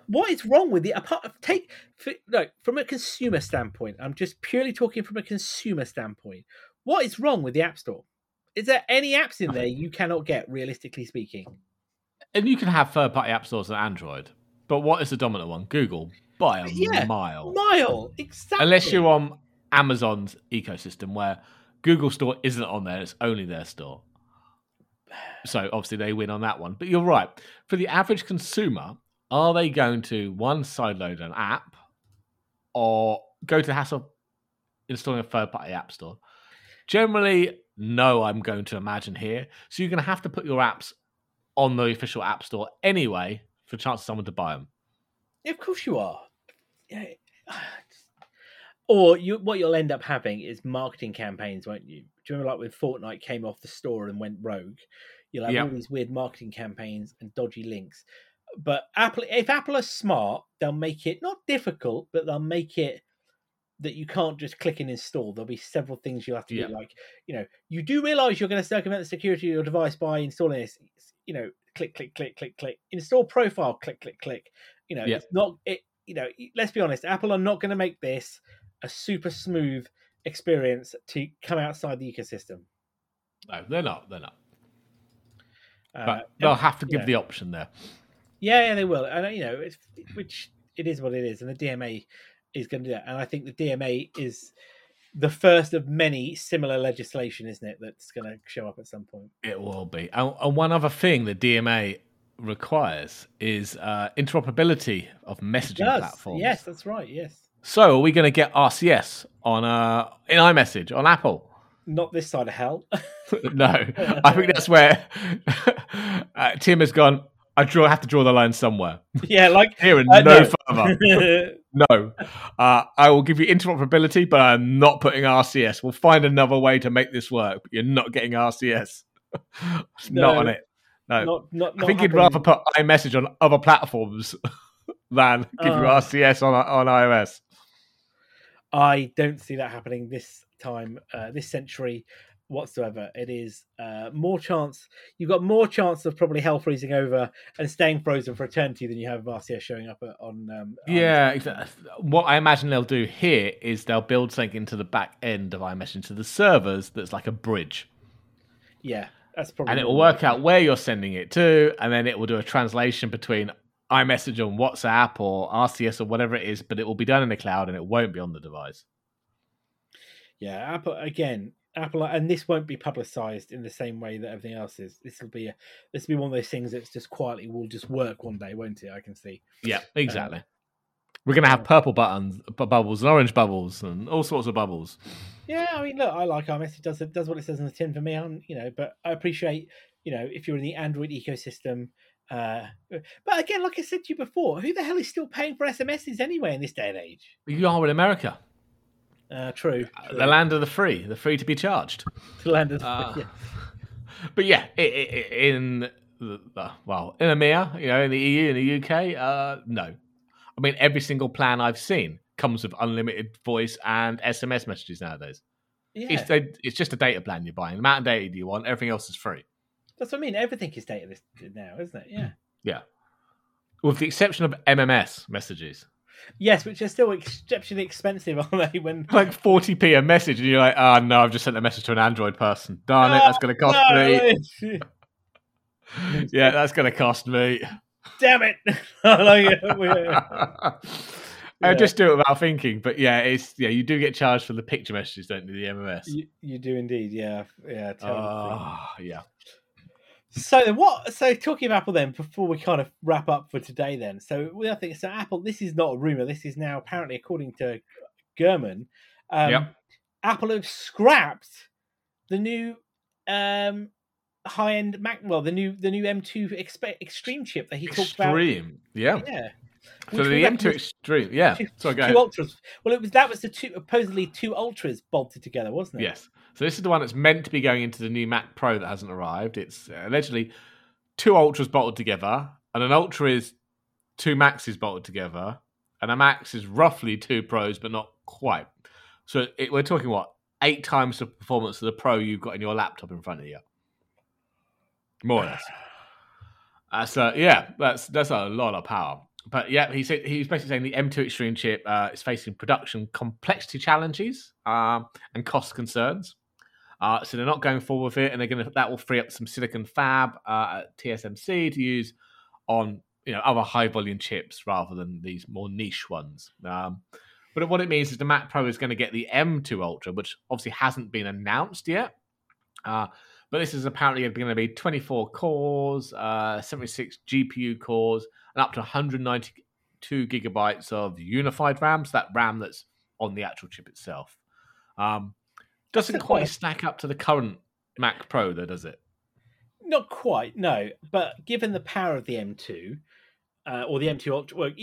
What is wrong with from a consumer standpoint? I'm just purely talking from a consumer standpoint. What is wrong with the App Store? Is there any apps in there you cannot get, realistically speaking?
And you can have third-party app stores on Android, but what is the dominant one? Google, by a mile.
Exactly.
Unless you're on Amazon's ecosystem, where Google Store isn't on there, it's only their store. So obviously they win on that one. But you're right. For the average consumer, are they going to, one, sideload an app or go to the hassle of installing a third-party app store? Generally, no, I'm going to imagine here. So you're going to have to put your apps on the official app store anyway for a chance of someone to buy them.
Yeah, of course you are. Yeah. Or what you'll end up having is marketing campaigns, won't you? Do you remember like when Fortnite came off the store and went rogue? You'll have all these weird marketing campaigns and dodgy links. But if Apple are smart, they'll make it not difficult, but they'll make it that you can't just click and install. There'll be several things you'll have to do. Like, you do realize you're going to circumvent the security of your device by installing this. Click, click, click, click, click. Install profile, click, click, click. It's not it. Let's be honest. Apple are not going to make this a super smooth experience to come outside the ecosystem.
No, they're not. They're not. But they'll have to give the option there.
Yeah, they will. And which it is what it is, and the DMA is going to do that. And I think the DMA is the first of many similar legislation, isn't it? That's going to show up at some point.
It will be. And one other thing the DMA requires is interoperability of messaging platforms.
Yes, that's right. Yes.
So, are we going to get RCS on in iMessage on Apple?
Not this side of hell.
No, I think that's where Tim has gone. I have to draw the line somewhere.
Yeah, like
here and no further. No, I will give you interoperability, but I'm not putting RCS. We'll find another way to make this work. But you're not getting RCS. Not on it. No,
not
I think you'd rather put iMessage on other platforms than give you RCS on iOS.
I don't see that happening this time, this century whatsoever. It is more chance. You've got more chance of probably hell freezing over and staying frozen for eternity than you have RCS showing up on.
Exactly. What I imagine they'll do here is they'll build something into the back end of iMessage to the servers that's like a bridge.
Yeah, that's probably.
And it will work out where you're sending it to, and then it will do a translation between iMessage on WhatsApp or RCS or whatever it is, but it will be done in the cloud and it won't be on the device.
Yeah, Apple, and this won't be publicized in the same way that everything else is. This will be one of those things that's just quietly will just work one day, won't it? I can see.
Yeah, exactly. We're going to have purple bubbles and orange bubbles and all sorts of bubbles.
Yeah, I mean, look, I like iMessage. Does what it says on the tin for me. But I appreciate, if you're in the Android ecosystem. But again, like I said to you before, who the hell is still paying for SMSs anyway in this day and age?
You are in America.
True.
The land of the free to be charged.
The land of the free. Yeah.
But yeah, in EMEA, in the EU, in the UK, no. I mean, every single plan I've seen comes with unlimited voice and SMS messages nowadays. Yeah. It's just a data plan you're buying. The amount of data do you want? Everything else is free.
That's what I mean. Everything is data now, isn't it? Yeah.
Yeah. With the exception of MMS messages.
Yes, which are still exceptionally expensive, aren't they? When
like 40p a message, and you're like, oh no, I've just sent a message to an Android person. Darn it, that's going to cost me. Yeah, that's going to cost me.
Damn it!
I just do it without thinking, but you do get charged for the picture messages, don't you? The MMS.
You do indeed, yeah.
Yeah.
So talking of Apple then, before we kind of wrap up for today then. So Apple, this is not a rumor. This is now apparently, according to Gurman, Apple have scrapped the new high-end Mac, the new M2 Extreme chip that he talked about.
Extreme, yeah. So the M2 Extreme,
Sorry, go ahead. Two Ultras. Well, that was the supposedly two Ultras bolted together, wasn't it?
Yes. So this is the one that's meant to be going into the new Mac Pro that hasn't arrived. It's allegedly two Ultras bolted together, and an Ultra is two Maxes bolted together, and a Max is roughly two Pros, but not quite. So we're talking 8 times the performance of the Pro you've got in your laptop in front of you, more or less. That's a lot of power. But yeah, he's basically saying the M2 Extreme chip is facing production complexity challenges and cost concerns. So they're not going forward with it, and that will free up some silicon fab at TSMC to use on other high volume chips rather than these more niche ones. But what it means is the Mac Pro is going to get the M2 Ultra, which obviously hasn't been announced yet. But this is apparently going to be 24 cores, 76 GPU cores, and up to 192 gigabytes of unified RAM. So that RAM that's on the actual chip itself. Doesn't quite stack up to the current Mac Pro, though, does it?
Not quite, no. But given the power of the M2 or the M2 Ultra, well,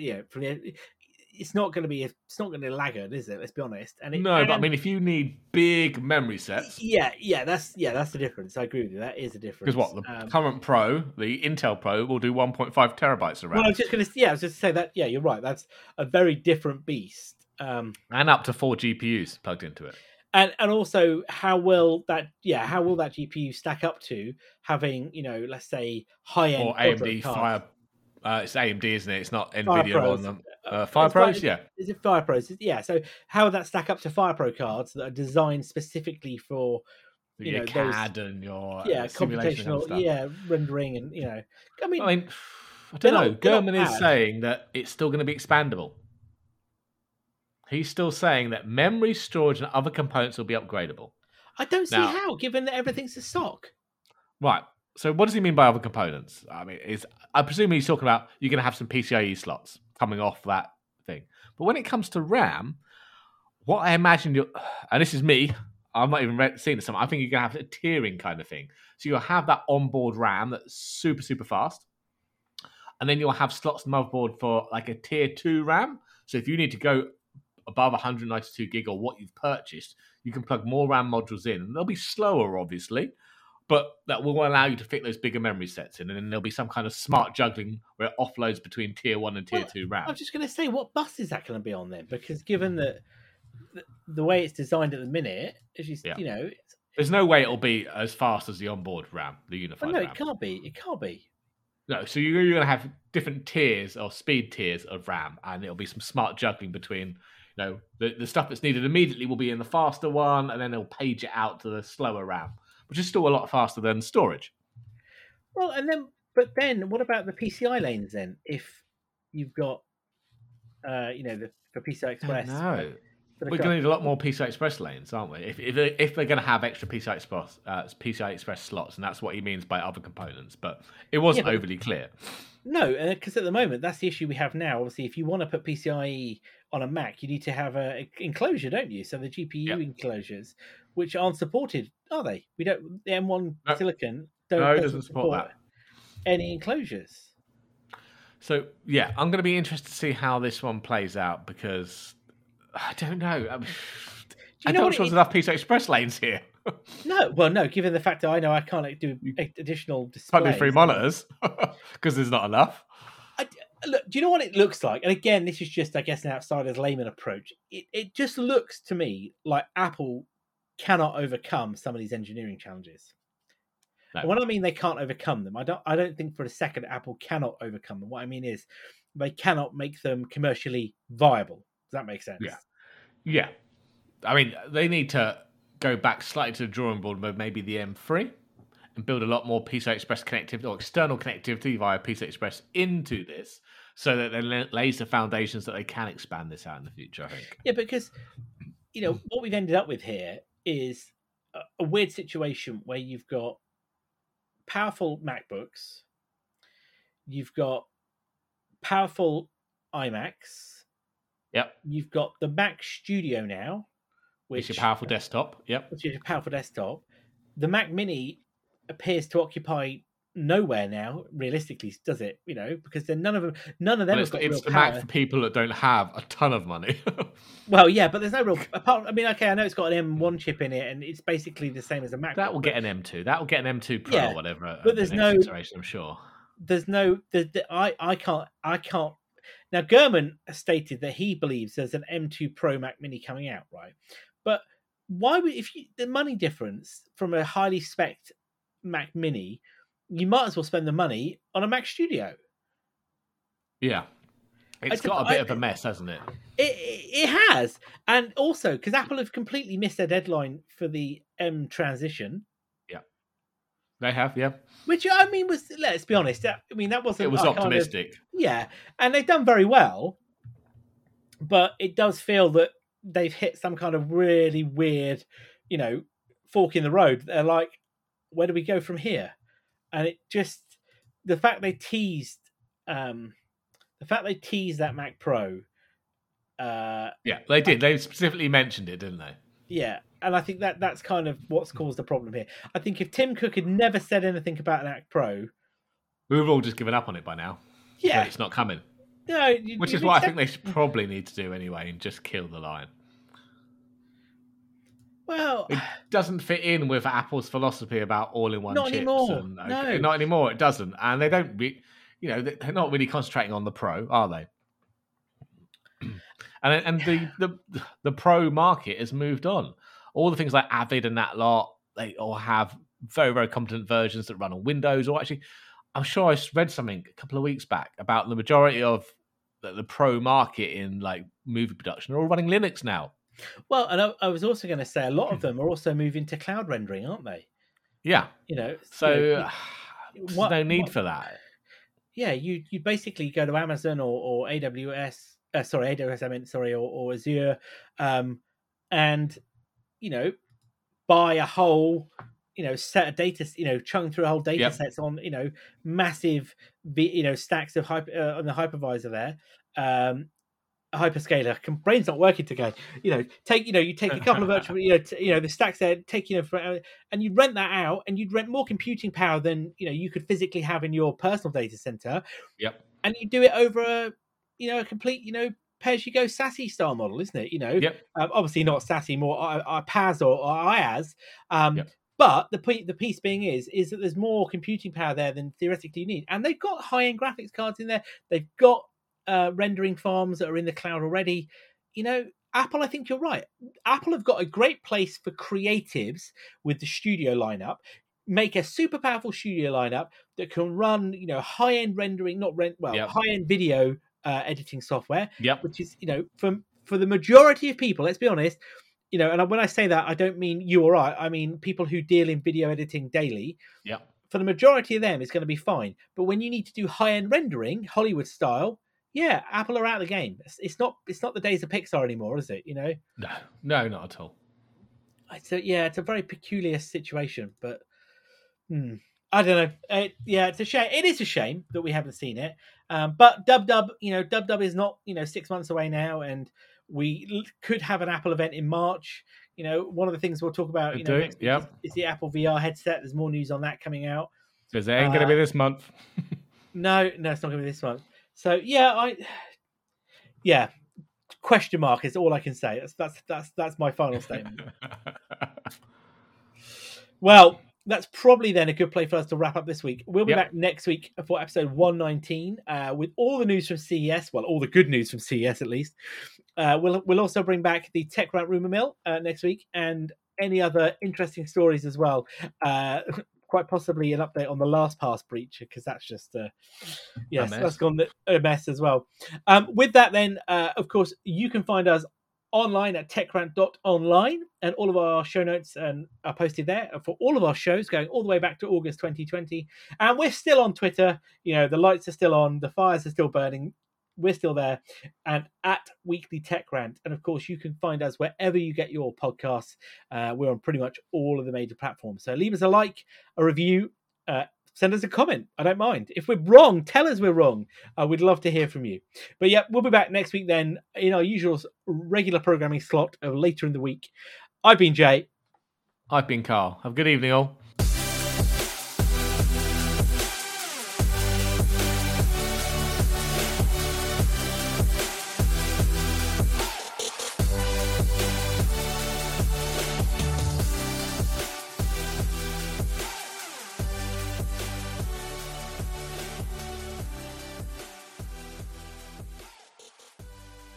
it's not going to laggard, is it? Let's be honest.
But I mean, if you need big memory sets,
that's the difference. I agree with you. That is a difference.
Because the current Pro, the Intel Pro, will do 1.5 terabytes of RAM.
Well, I was just going to say that. Yeah, you're right. That's a very different beast.
And up to 4 GPUs plugged into it.
And also, how will that GPU stack up to having let's say high end
or AMD Fire? It's AMD, isn't it? It's not Nvidia
on
them. FirePros, yeah.
Is it FirePros? Yeah. So how would that stack up to FirePro cards that are designed specifically for
your CAD and your
computational rendering and I mean
I don't know. Gurman is saying that it's still going to be expandable. He's still saying that memory, storage, and other components will be upgradable.
I don't see how, given that everything's a stock.
Right. So what does he mean by other components? I mean, I presume he's talking about you're going to have some PCIe slots coming off that thing. But when it comes to RAM, what I imagine and this is me, I've not even seen this. I think you're going to have a tiering kind of thing. So you'll have that onboard RAM that's super, super fast. And then you'll have slots in the motherboard for like a tier 2 RAM. So if you need to go above 192 gig or what you've purchased, you can plug more RAM modules in. And they'll be slower, obviously, but that will allow you to fit those bigger memory sets in. And then there'll be some kind of smart juggling where it offloads between tier 1 and tier 2 RAM.
I was just going to say, what bus is that going to be on then? Because given that the way it's designed at the minute,
there's no way it'll be as fast as the onboard RAM, the unified RAM.
It can't be. It can't be.
No, so you're going to have different tiers or speed tiers of RAM, and it'll be some smart juggling between, the stuff that's needed immediately will be in the faster one, and then they'll page it out to the slower RAM, which is still a lot faster than storage.
Well, but then what about the PCI lanes then? If you've got, for PCI Express.
No. We're going to need a lot more PCI Express lanes, aren't we? If they're going to have extra PCI Express slots, and that's what he means by other components. But it wasn't overly clear.
No, because at the moment, that's the issue we have now. Obviously, if you want to put PCIe on a Mac, you need to have an enclosure, don't you? So the GPU enclosures, which aren't supported, are they? We don't. The M1 Silicon doesn't support that. Any enclosures.
So yeah, I'm going to be interested to see how this one plays out because I don't know. I don't sure there's enough PCI Express lanes here.
No. Given the fact that I know I can't do additional displays,
can't do 3 monitors because there's not enough.
Look, do you know what it looks like? And again, this is just, I guess, an outsider's layman approach. It just looks to me like Apple cannot overcome some of these engineering challenges. No. And when I mean they can't overcome them, I don't think for a second Apple cannot overcome them. What I mean is they cannot make them commercially viable. Does that make sense?
Yeah. I mean, they need to go back slightly to the drawing board with maybe the M3 and build a lot more PCI Express connectivity or external connectivity via PCI Express into this so that it lays the foundations that they can expand this out in the future, I think.
Yeah, because, what we've ended up with here is a weird situation where you've got powerful MacBooks, you've got powerful iMacs.
Yep.
You've got the Mac Studio now,
which is a powerful desktop. Yep.
Which is a powerful desktop. The Mac Mini appears to occupy nowhere now, realistically, does it? Because then none of them have got
it's
the
power. Mac for people that don't have a ton of money.
Well, yeah, but there's no real apart. I mean, okay, I know it's got an M1 chip in it, and it's basically the same as a Mac.
That will get an M2. That will get an M2 Pro or whatever.
But there's no
iteration, I'm sure.
I can't. Now, Gurman has stated that he believes there's an M2 Pro Mac Mini coming out, right? But why would the money difference from a highly spec'd Mac Mini, you might as well spend the money on a Mac Studio.
Yeah. It's got a bit of a mess, hasn't it?
It has. And also, because Apple have completely missed their deadline for the M transition.
Yeah. They have, yeah.
Which, I mean, let's be honest, that wasn't...
It was optimistic.
Yeah. And they've done very well. But it does feel that they've hit some kind of really weird, fork in the road. They're like, where do we go from here? And it just... The fact they teased that Mac Pro...
yeah, they did. They specifically mentioned it, didn't they?
Yeah, and I think that's kind of what's caused the problem here. I think if Tim Cook had never said anything about an Mac Pro...
We would have all just given up on it by now.
Yeah.
It's not coming.
No,
which is what I think they probably need to do anyway, and just kill the line.
Well,
it doesn't fit in with Apple's philosophy about all-in-one chips.
Anymore. No,
not anymore. It doesn't, and they don't. They're not really concentrating on the Pro, are they? and the Pro market has moved on. All the things like Avid and that lot, they all have very, very competent versions that run on Windows. Or actually, I'm sure I read something a couple of weeks back about the majority of the Pro market in like movie production are all running Linux now.
Well, and I was also going to say a lot of them are also moving to cloud rendering, aren't they?
Yeah.
So
there's no need for that.
Yeah, you basically go to Amazon or AWS, or Azure, and buy a whole set of data, chunk through a whole data sets on massive stacks of on the hypervisor there. Hyperscaler. Brain's not working today. You take a couple of virtual, the stacks there, and you'd rent that out, and you'd rent more computing power than you could physically have in your personal data center.
Yep.
And you do it over a complete pay-as-you-go SASE style model, isn't it?
Yep.
Obviously not SASE, more PaaS or IaaS. But the piece being is that there's more computing power there than theoretically you need, and they've got high-end graphics cards in there. They've got rendering farms that are in the cloud already. Apple, I think you're right. Apple have got a great place for creatives with the studio lineup. Make a super powerful studio lineup that can run, high-end rendering, high-end video editing software.
Yep.
Which is, for the majority of people, let's be honest, and when I say that, I don't mean you or I mean people who deal in video editing daily.
Yeah.
For the majority of them, it's going to be fine. But when you need to do high-end rendering, Hollywood style, yeah, Apple are out of the game. It's not the days of Pixar anymore, is it?
No, not at all.
It's a very peculiar situation, but I don't know. It's a shame. It is a shame that we haven't seen it. But Dub, is not 6 months away now, and we could have an Apple event in March. One of the things we'll talk about, next week is the Apple VR headset. There's more news on that coming out.
Because it ain't going to be this month.
No, it's not going to be this month. So question mark is all I can say. That's my final statement. Well, that's probably then a good place for us to wrap up this week. We'll be back next week for episode 119 with all the news from CES. Well, all the good news from CES at least. We'll also bring back the Tech Rant Rumor Mill next week and any other interesting stories as well. Quite possibly an update on the LastPass breach, because that's just that's gone a mess as well. With that then, of course, you can find us online at techrant.online, and all of our show notes are posted there for all of our shows going all the way back to August 2020. And we're still on Twitter. The lights are still on, the fires are still burning. We're still there, and at Weekly Tech Rant. And of course, you can find us wherever you get your podcasts. We're on pretty much all of the major platforms. So leave us a like, a review, send us a comment. I don't mind. If we're wrong, tell us we're wrong. We'd love to hear from you. But yeah, we'll be back next week then in our usual regular programming slot of later in the week. I've been Jay.
I've been Carl. Have a good evening, all.